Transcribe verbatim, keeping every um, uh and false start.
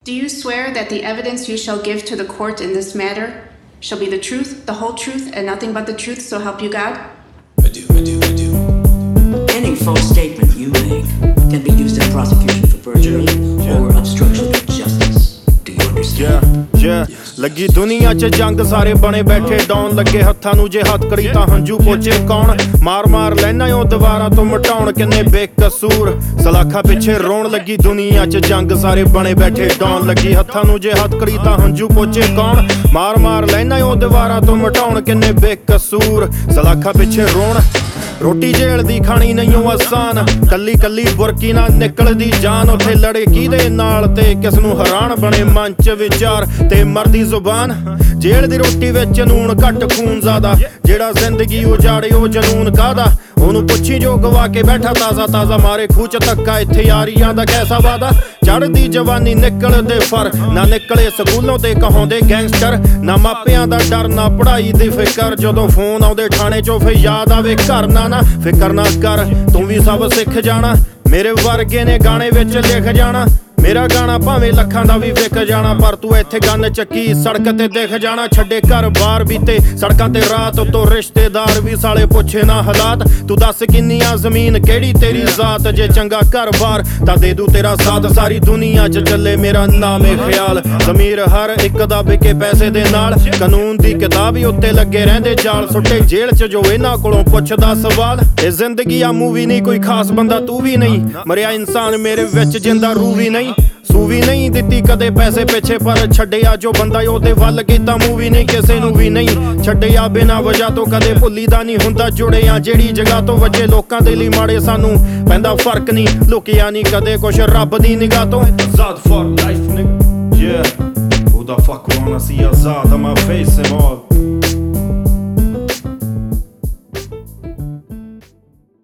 Do you swear that the evidence you shall give to the court in this matter shall be the truth, the whole truth, and nothing but the truth, so help you God? I do, I do, I do. Any false statement you make can be used in prosecution for perjury or obstruction of justice. Do you understand? Yeah, yeah. ਲੱਗੀ ਦੁਨੀਆ 'ਚ ਜੰਗ ਸਾਰੇ ਬਣੇ ਬੈਠੇ ਡਾਉਣ ਲੱਗੇ ਹੱਥਾਂ ਨੂੰ ਜੇ ਹੱਥ ਕੜੀ ਤਾਂ ਹੰਝੂ ਪੋਚੇ ਕੌਣ ਮਾਰ ਮਾਰ ਲੈਣਾ ਉਹ ਦੁਬਾਰਾ ਤੋਂ ਮਟਾਉਣ ਕਿੰਨੇ ਬੇਕਸੂਰ ਸਲਾਖਾਂ ਪਿੱਛੇ ਰੋਣ ਲੱਗੀ ਦੁਨੀਆ 'ਚ ਜੰਗ ਸਾਰੇ ਬਣੇ ਬੈਠੇ ਡਾਉਣ ਲੱਗੀ ਹੱਥਾਂ ਨੂੰ ਜੇ ਹੱਥ ਕੜੀ ਤਾਂ ਹੰਝੂ ਪੋਚੇ ਕੌਣ ਮਾਰ ਮਾਰ ਲੈਣਾ ਉਹ ਦੁਬਾਰਾ ਤੋਂ ਮਟਾਉਣ ਕਿੰਨੇ ਬੇਕਸੂਰ ਸਲਾਖਾਂ ਪਿੱਛੇ ਰੋਣ ਰੋਟੀ ਜੇਲ੍ਹ ਦੀ ਖਾਣੀ ਨਹੀਂ ਉਹ ਆਸਾਨ ਕੱਲੀ ਕੱਲੀ ਬੁਰਕੀ ਨਾਲ ਨਿਕਲਦੀ ਜਾਨ ਉੱਥੇ ਲੜੇ ਕਿਹਦੇ ਨਾਲ ਤੇ ਕਿਸ ਨੂੰ ਹੈਰਾਨ ਬਣੇ ਮਨ 'ਚ ਵਿਚਾਰ ਤੇ ਮਰਦੀ ਜ਼ੁਬਾਨ ਜੇਲ੍ਹ ਦੀ ਰੋਟੀ ਵਿੱਚ ਨੂਣ ਘੱਟ ਖੂਨ ਜ਼ਿਆਦਾ ਜਿਹੜਾ ਜ਼ਿੰਦਗੀ ਉਜਾੜੇ ਉਹ ਜਨੂਨ ਕਾਹਦਾ ਉਹਨੂੰ ਪੁੱਛੀ ਜੋ ਗਵਾ ਕੇ ਬੈਠਾ ਤਾਜ਼ਾ ਤਾਜ਼ਾ ਮਾਰੇ ਖੂਹ 'ਚ ਧੱਕਾ ਇੱਥੇ ਯਾਰੀਆਂ ਦਾ ਕੈਸਾ ਵਾਦਾ ਚੜ੍ਹਦੀ ਜਵਾਨੀ ਨਿਕਲਦੇ ਫਰ ਨਾ ਨਿਕਲੇ ਸਕੂਲੋਂ ਤੇ ਕਹਾਉਂਦੇ ਗੈਂਗਸਟਰ ਨਾ ਮਾਪਿਆਂ ਦਾ ਡਰ ਨਾ ਪੜ੍ਹਾਈ ਦੀ ਫਿਕਰ ਜਦੋਂ ਫੋਨ ਆਉਂਦੇ ਥਾਣੇ 'ਚੋਂ ਫਿਰ ਯਾਦ ਆਵੇ ਘਰ ਨਾ ਨਾ ਫਿਕਰ ਨਾ ਕਰ ਤੂੰ ਵੀ ਸਭ ਸਿੱਖ ਜਾਣਾ ਮੇਰੇ ਵਰਗੇ ਨੇ ਗਾਣੇ ਵਿੱਚ ਲਿਖ ਜਾਣਾ ਮੇਰਾ ਗਾਣਾ ਭਾਵੇਂ ਲੱਖਾਂ ਦਾ ਵੀ ਵਿਕ ਜਾਣਾ ਪਰ ਤੂੰ ਇੱਥੇ ਗੰਨ ਚੱਕੀ ਸੜਕ ਤੇ ਦਿਖ ਜਾਣਾ ਛੱਡੇ ਘਰ ਬਾਰ ਬੀਤੇ ਸੜਕਾਂ ਤੇ ਰਾਤ ਉੱਤੋਂ ਰਿਸ਼ਤੇਦਾਰ ਵੀ ਸਾਲੇ ਪੁੱਛੇ ਨਾ ਹਾਲਾਤ ਤੂੰ ਦੱਸ ਕਿੰਨੀਆਂ ਜ਼ਮੀਨ ਕਿਹੜੀ ਤੇਰੀ ਜ਼ਾਤ ਜੇ ਚੰਗਾ ਘਰ ਬਾਰ ਤਾਂ ਦੇ ਦੂ ਤੇਰਾ ਸਾਥ ਸਾਰੀ ਦੁਨੀਆ 'ਚ ਚੱਲੇ ਮੇਰਾ ਨਾਮ ਏ ਖਿਆਲ ਜ਼ਮੀਰ ਹਰ ਇੱਕ ਦਾ ਵਿਕੇ ਪੈਸੇ ਦੇ ਨਾਲ ਕਾਨੂੰਨ ਦੀ ਕਿਤਾਬ ਹੀ ਉੱਤੇ ਲੱਗੇ ਰਹਿੰਦੇ ਜਾਲ ਸੁੱਟੇ ਜੇਲ੍ਹ 'ਚ ਜੋ ਇਹਨਾਂ ਕੋਲੋਂ ਪੁੱਛਦਾ ਸਵਾਲ ਇਹ ਜ਼ਿੰਦਗੀ ਆ ਮੂਵੀ ਨਹੀਂ ਕੋਈ ਖਾਸ ਬੰਦਾ ਤੂੰ ਵੀ ਨਹੀਂ ਮਰਿਆ ਇਨਸਾਨ ਮੇਰੇ ਵਿੱਚ ਜਿੰਦਾ ਰੂਹ ਵੀ ਨਹੀਂ ਸੂਵੀ ਨਹੀਂ ਦਿੱਤੀ ਕਦੇ ਪੈਸੇ ਪਿੱਛੇ ਪਰ ਛੱਡਿਆ ਜੋ ਬੰਦਾ ਉਹਦੇ ਵੱਲ ਕੀਤਾ ਮੂਵੀ ਨਹੀਂ ਕਿਸੇ ਨੂੰ ਵੀ ਨਹੀਂ ਛੱਡਿਆ ਬਿਨਾਂ ਵਜ੍ਹਾ ਤੋਂ ਕਦੇ ਭੁੱਲੀਦਾ ਨਹੀਂ ਹੁੰਦਾ ਜੁੜਿਆ ਜਿਹੜੀ ਜਗ੍ਹਾ ਤੋਂ ਵੱਜੇ ਲੋਕਾਂ ਦੇ ਲਈ ਮਾੜੇ ਸਾਨੂੰ ਪੈਂਦਾ ਫਰਕ ਨਹੀਂ ਲੁਕਿਆ ਨਹੀਂ ਕਦੇ ਕੁਛ ਰੱਬ ਦੀ ਨਿਗਾਹ ਤੋਂ Azad for life, nigga. Yeah. Who the fuck wanna see Azad on my face and all?